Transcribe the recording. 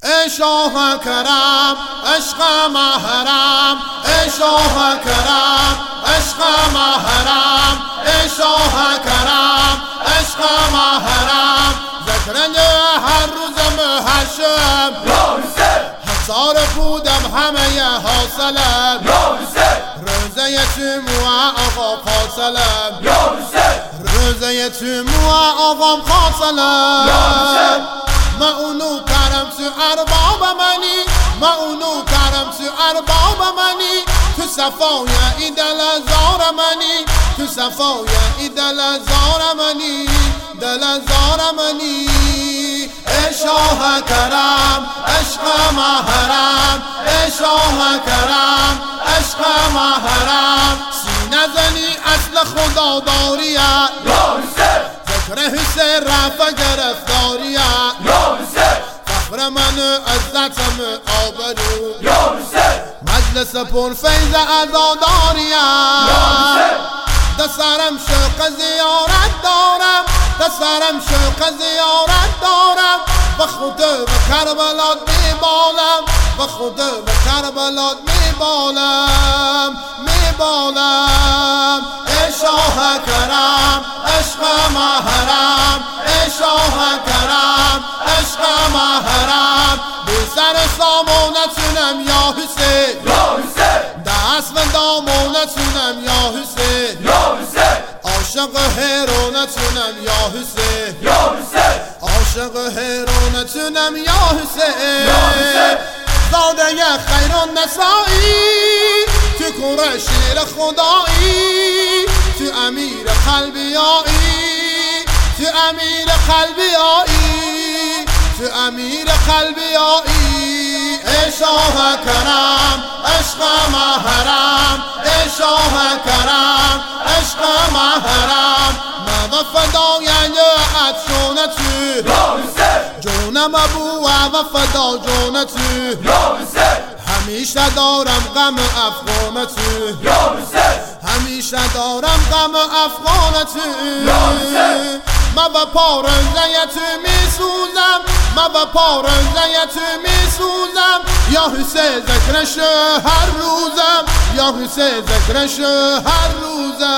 ای شاه کرم عشق محرم، ای شاه کرم عشق محرم، ای شاه کرم عشق محرم. ذکر هر روز محشم هزار بودم همه حاصلم، روزه تو آقا فاصلم، روزه تو آقا فاصلم. ما اونو کرم تو ارباب منی، ما اونو کرم تو ارباب منی، تو صفای ای دل زار منی، تو صفای ای دل زار منی، دل زار منی. ای شاه کرم عشق محرم، ای شاه کرم عشق محرم. سینه زنی اصل خدا داریه، ذکر حسین رفع گرفتاریه، فخر من عزتم آبرو، مجلس پر فیض عزاداریه. دسرم شوق زیارت دارم، دسرم شوق زیارت دارم، و خدا به کربلات میبالم، و خدا به کربلات میبالم، میبالم. ای شاه کرم عشق محرم، ای شاه کرم عشق محرم. بی سر سامو نتونم یا حسین، دست به دامو نتونم یا حسین، عاشق هرو نتونم یا حسین، عاشق هرو نتونم یا حسین. زاده خیر النسائی تو کور شیر خدایی، تو امیر قلبی آیی، تو امیر قلبی آیی، تو امیر قلبی آیی. ای شاه کرم عشق محرم، ای شاه کرم عشق محرم. من فدای عطشون تو جونم ابو و فدا جون تو، همیشه دارم غم افغان تو، همیشه دارم غم افغان تو. من با پارنزه تو میسوزم، من با پارنزه تو میسوزم، یا حسین ذکرش هر روزم، یا حسین ذکرش هر روزم.